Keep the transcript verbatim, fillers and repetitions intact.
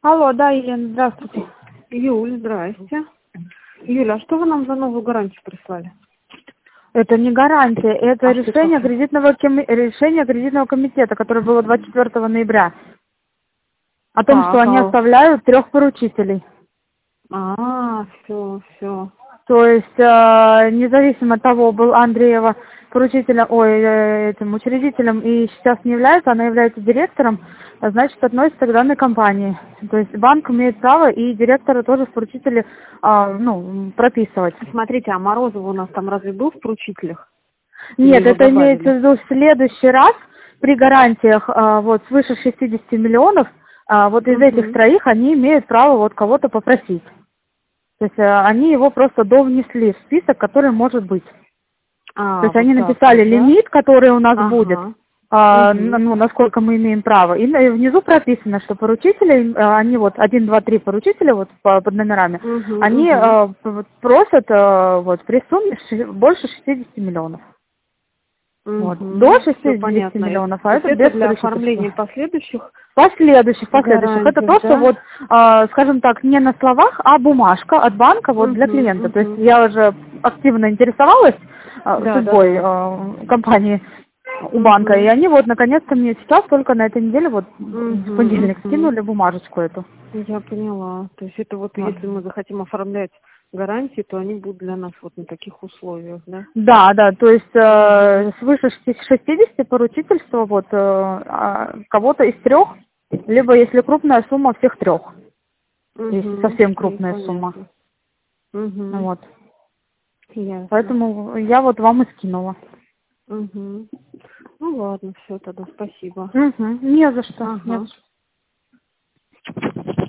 Алло, да, Елена, здравствуйте. Юль, здрасте. Юля, а что вы нам за новую гарантию прислали? Это не гарантия, это А решение что? кредитного, коми- решение кредитного комитета, которое было двадцать четвёртого ноября. О том, что Так, они а... оставляют трех поручителей. А, все, все. То есть, э, независимо от того, был Андреева поручителем, ой, э, этим учредителем и сейчас не является, она является директором, а значит, относится к данной компании. То есть банк имеет право и директора тоже в поручители, а, ну, прописывать. Смотрите, а Морозова у нас там разве был в поручителях? Или Нет, его это имеется в добавили? виду в следующий раз при гарантиях а, вот свыше шестидесяти миллионов, а, вот из этих Угу. троих они имеют право вот кого-то попросить. То есть а, они его просто довнесли в список, который может быть. То А, есть они вот так написали вот, да? лимит, который у нас будет, Ага. а, н- Угу. ну, насколько мы имеем право. И на- внизу прописано, что поручители, а, они вот один, два, три поручителя вот по- под номерами, Угу, они угу. а, п- вот просят а, вот при сумме ши- больше шестидесяти миллионов. Вот. До Угу. Все шестидесяти понятно. Это- миллионов, То а есть это это без для оформления поручительства. последующих Последующих, последующих. Это гарантий, то, что вот, да? а, скажем так, не на словах, а бумажка от банка вот для Угу, клиента. То есть угу. я уже активно интересовалась а, Да, да, судьбой да. а, компании у банка, и Угу. они вот наконец-то мне сейчас только на этой неделе, вот в Угу, понедельник, угу. скинули бумажечку эту. Я поняла. То есть это вот Вот. если мы захотим оформлять гарантии, то они будут для нас вот на таких условиях, да? Да, да, то есть Угу. э, свыше шестидесяти поручительства вот э, а, кого-то из трех, либо если крупная сумма всех трех. Если Угу. совсем И крупная сумма. понятно. Угу. Вот. Ясно. Поэтому я вот вам и скинула. Угу. Ну ладно, все тогда, спасибо. Угу. Не за что. Не Ага. за что.